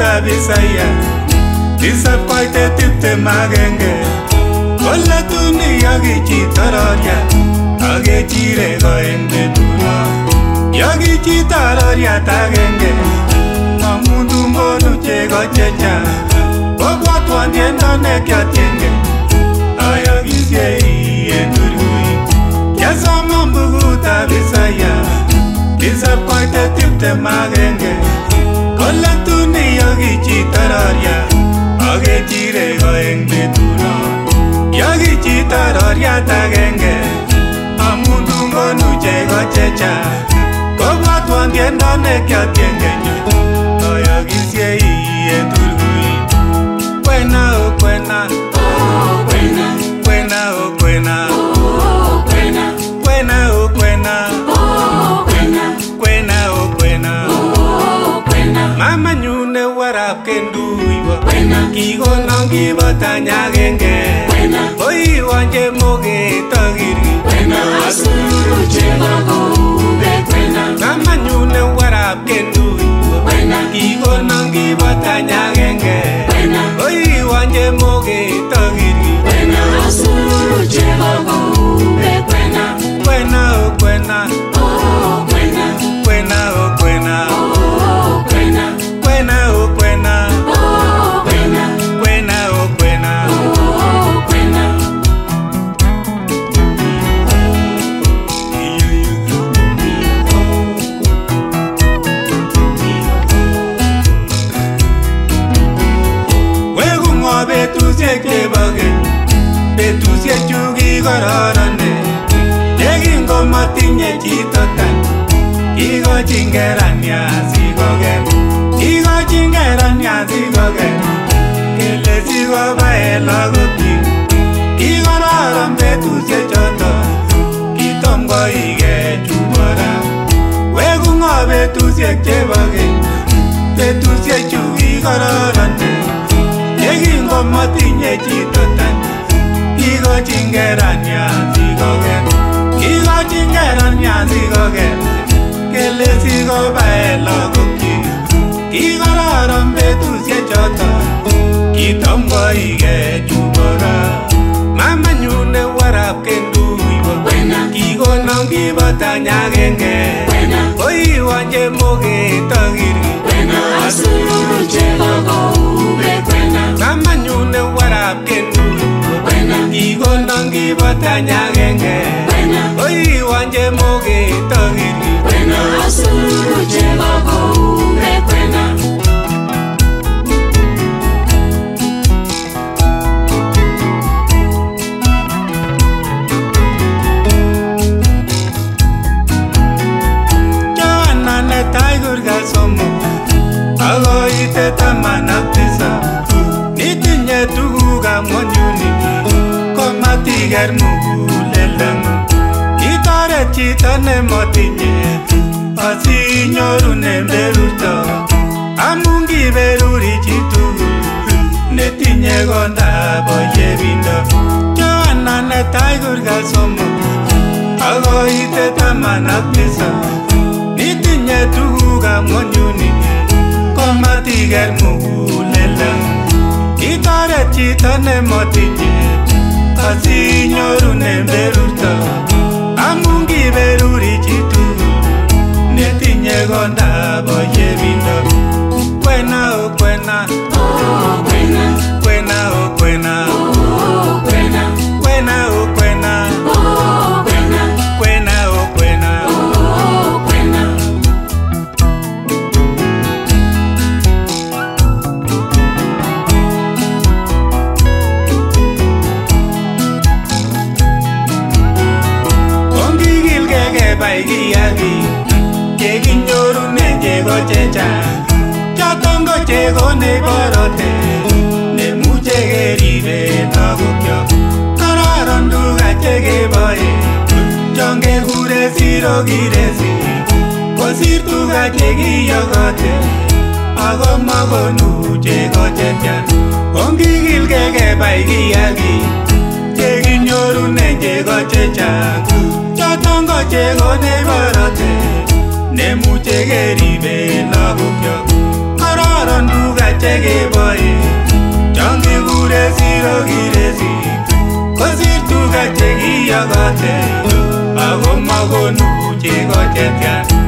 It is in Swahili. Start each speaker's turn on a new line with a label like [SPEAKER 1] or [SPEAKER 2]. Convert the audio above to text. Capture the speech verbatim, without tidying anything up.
[SPEAKER 1] mugutab Isaya tisab koite tiptem agenge kole tuni yakichito roriat ak kechirek oeng betuno yakichito roriat agenge amun tungonu chego chechang kobwatwan tiendo nekiatienge ayokisiei en Turkui kiasoma mugutab Isaya tisab koite tiptem agenge kole tuni yakichito roriat ak kechirek oeng betuno yakichito roriat agenge amun tungonu chego chechang kobwatwan tiendo nekiatienge ayokisiei en Turkui kwena o kwena
[SPEAKER 2] Oh, kwena.
[SPEAKER 1] kwena o kwena
[SPEAKER 2] Oh, kwena.
[SPEAKER 1] kwena o kwena
[SPEAKER 2] Oh, kwena.
[SPEAKER 1] kwena o kwena
[SPEAKER 2] Oh, kwena.
[SPEAKER 1] mama nyune warap kenduiwo
[SPEAKER 2] Kwena.
[SPEAKER 1] kikonon kibotanya agenge
[SPEAKER 2] Kwena.
[SPEAKER 1] oiwonje mogetokiri
[SPEAKER 2] Kwena asuru chego koube kwena.
[SPEAKER 1] mama nyune warap kenduiwo
[SPEAKER 2] Kwena.
[SPEAKER 1] kikonon kibotanya agenge
[SPEAKER 2] Kwena.
[SPEAKER 1] oiwonje mogetokiri
[SPEAKER 2] Kwena asuru chego koube kwena.
[SPEAKER 1] kwena o kwena
[SPEAKER 2] Oh, kwena.
[SPEAKER 1] kwena o kwena
[SPEAKER 2] Oh, kwena.
[SPEAKER 1] kwena o kwena
[SPEAKER 2] Oh, kwena.
[SPEAKER 1] kwena o kwena
[SPEAKER 2] Oh, kwena.
[SPEAKER 1] weku ngo betusiek chebo keny betusiek chu kikororonen yekingomatinye chito tan kikochin kerania sikoker kikochin kerania sikoker kele sikobae lagokyik kikororon betusiek choto kitom koike chubora weku ngo betusiek chebo keny betusiek chu kikororonen yekingomatinye chito tan kikochin kerania sikoker kikochin kerania sikoker kele sikobae lagokyik kikororon betusiek choto kitom koike chubora mama nyune warap kenduiwo
[SPEAKER 2] Kwena.
[SPEAKER 1] kikonon kibotanya agenge
[SPEAKER 2] Kwena.
[SPEAKER 1] oiwonje mogetokiri
[SPEAKER 2] Kwena asuru chego koube kwena.
[SPEAKER 1] mama nyune warap kenduiwo
[SPEAKER 2] Kwena.
[SPEAKER 1] kikonon kibotanya agenge
[SPEAKER 2] Kwena.
[SPEAKER 1] oiwonje mogetokiri
[SPEAKER 2] Kwena asuru chego koube kwena.
[SPEAKER 1] Joanna netai kurgat somok akoite taman ak tisab nitinye tugukab ng'onyuni komatiker muguleldangu itoret chito nemotinye asinyorunen berurto amun kiberuri chitugul netinye kondab oyebindo Joanna netai kurgat somok akoite taman ak tisab nitinye tugukab ng'onyuni komatiker muguleldangu itoret chito nemotinye asinyorunen berurto amun kiberuri chitugul netinye kondab oyebindo kwena o kwena
[SPEAKER 2] Oh, kwena.
[SPEAKER 1] kwena o kwena
[SPEAKER 2] Oh, kwena.
[SPEAKER 1] kwena o kwena
[SPEAKER 2] Oh, kwena.
[SPEAKER 1] kwena o kwena
[SPEAKER 2] Oh, kwena.
[SPEAKER 1] ongikilke kebai kiyakik chekinyorunen chego chechang choton ko chego neborotet nemuche keriben lagokyok kororon tuga chekeboe chon kekure siro kiresi kosir tuga chekiyokote ako makonu chego chetian ongikilke kebai kiyakik chekinyorunen chego chechang choton ko chego neborotet nemuche keriben lagokyok kororon kororon tuga chekeboe chon kikure zero kiresi kosir tuga chekiyokote ako makonu cheko chetyan.